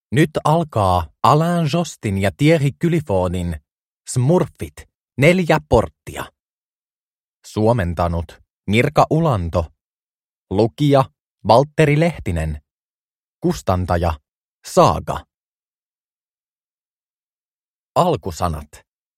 Nyt alkaa Alain Jostin ja Thierry Cullifondin Smurfit 4 porttia. Suomentanut Mirka Ulanto. Lukija Valtteri Lehtinen. Kustantaja Saaga. Alkusanat.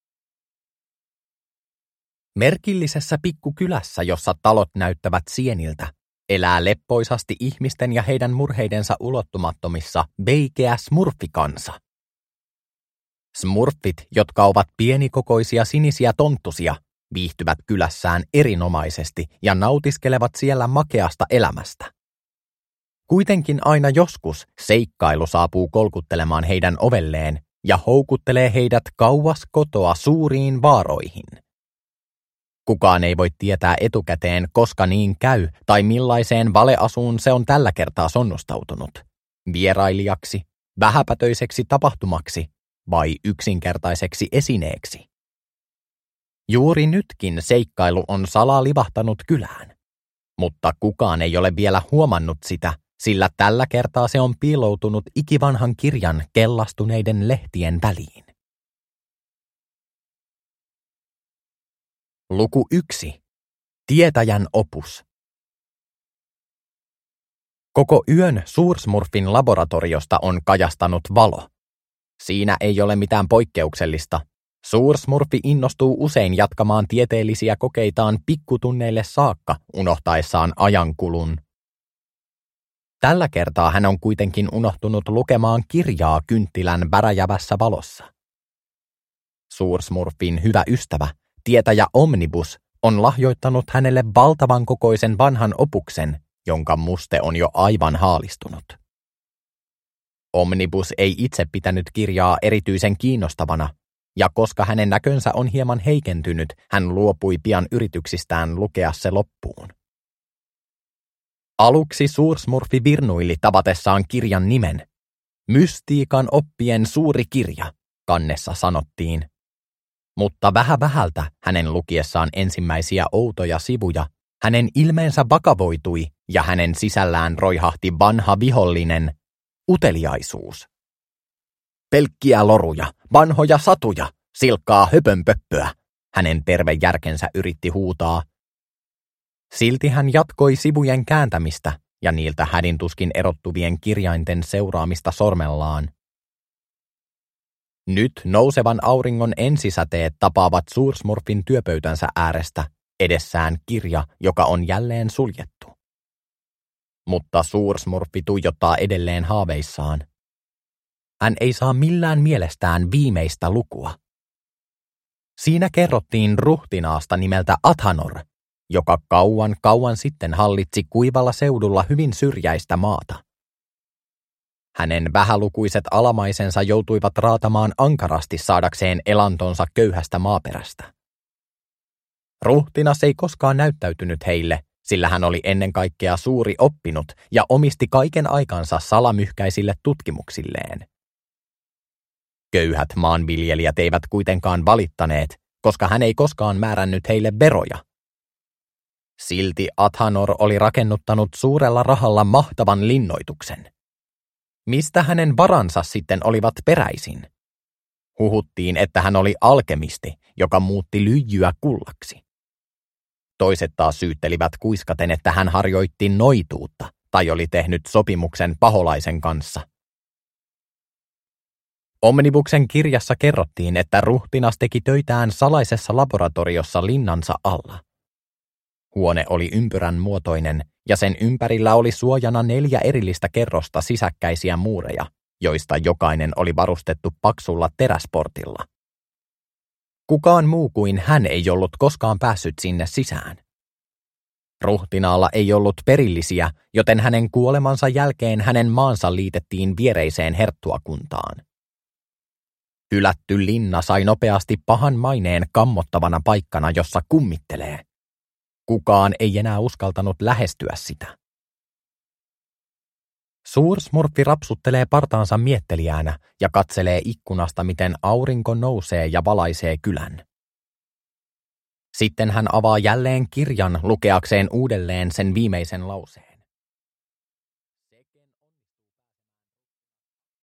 Merkillisessä pikkukylässä, jossa talot näyttävät sieniltä, elää leppoisasti ihmisten ja heidän murheidensa ulottumattomissa veikeä smurfikansa. Smurfit, jotka ovat pienikokoisia sinisiä tonttusia, viihtyvät kylässään erinomaisesti ja nautiskelevat siellä makeasta elämästä. Kuitenkin aina joskus seikkailu saapuu kolkuttelemaan heidän ovelleen ja houkuttelee heidät kauas kotoa suuriin vaaroihin. Kukaan ei voi tietää etukäteen, koska niin käy tai millaiseen valeasuun se on tällä kertaa sonnustautunut. Vierailijaksi, vähäpätöiseksi tapahtumaksi vai yksinkertaiseksi esineeksi. Juuri nytkin seikkailu on salaa livahtanut kylään, mutta kukaan ei ole vielä huomannut sitä, sillä tällä kertaa se on piiloutunut ikivanhan kirjan kellastuneiden lehtien väliin. Luku 1. Tietäjän opus. Koko yön Suursmurfin laboratoriosta on kajastanut valo. Siinä ei ole mitään poikkeuksellista. Suursmurfi innostuu usein jatkamaan tieteellisiä kokeitaan pikkutunneille saakka, unohtaessaan ajankulun. Tällä kertaa hän on kuitenkin unohtunut lukemaan kirjaa kynttilän väräjävässä valossa. Suursmurfin hyvä ystävä, tietäjä Omnibus, on lahjoittanut hänelle valtavan kokoisen vanhan opuksen, jonka muste on jo aivan haalistunut. Omnibus ei itse pitänyt kirjaa erityisen kiinnostavana, ja koska hänen näkönsä on hieman heikentynyt, hän luopui pian yrityksistään lukea se loppuun. Aluksi Suursmurfi virnuili tavatessaan kirjan nimen. Mystiikan oppien suuri kirja, kannessa sanottiin. Mutta vähältä hänen lukiessaan ensimmäisiä outoja sivuja, hänen ilmeensä vakavoitui ja hänen sisällään roihahti vanha vihollinen, uteliaisuus. Pelkkiä loruja, vanhoja satuja, silkkaa höpönpöppöä, hänen terve järkensä yritti huutaa. Silti hän jatkoi sivujen kääntämistä ja niiltä hädintuskin erottuvien kirjainten seuraamista sormellaan. Nyt nousevan auringon ensisäteet tapaavat Suursmurfin työpöytänsä äärestä, edessään kirja, joka on jälleen suljettu. Mutta Suursmurfi tuijottaa edelleen haaveissaan. Hän ei saa millään mielestään viimeistä lukua. Siinä kerrottiin ruhtinaasta nimeltä Athanor, joka kauan sitten hallitsi kuivalla seudulla hyvin syrjäistä maata. Hänen vähälukuiset alamaisensa joutuivat raatamaan ankarasti saadakseen elantonsa köyhästä maaperästä. Ruhtinas ei koskaan näyttäytynyt heille, sillä hän oli ennen kaikkea suuri oppinut ja omisti kaiken aikansa salamyhkäisille tutkimuksilleen. Köyhät maanviljelijät eivät kuitenkaan valittaneet, koska hän ei koskaan määrännyt heille veroja. Silti Athanor oli rakennuttanut suurella rahalla mahtavan linnoituksen. Mistä hänen varansa sitten olivat peräisin? Huhuttiin, että hän oli alkemisti, joka muutti lyijyä kullaksi. Toiset taas syyttelivät kuiskaten, että hän harjoitti noituutta tai oli tehnyt sopimuksen paholaisen kanssa. Omnibuksen kirjassa kerrottiin, että ruhtinas teki töitään salaisessa laboratoriossa linnansa alla. Huone oli ympyrän muotoinen ja sen ympärillä oli suojana 4 erillistä kerrosta sisäkkäisiä muureja, joista jokainen oli varustettu paksulla teräsportilla. Kukaan muu kuin hän ei ollut koskaan päässyt sinne sisään. Ruhtinaalla ei ollut perillisiä, joten hänen kuolemansa jälkeen hänen maansa liitettiin viereiseen herttuakuntaan. Hylätty linna sai nopeasti pahan maineen kammottavana paikkana, jossa kummittelee. Kukaan ei enää uskaltanut lähestyä sitä. Suursmurfi rapsuttelee partaansa mietteliäänä ja katselee ikkunasta, miten aurinko nousee ja valaisee kylän. Sitten hän avaa jälleen kirjan lukeakseen uudelleen sen viimeisen lauseen.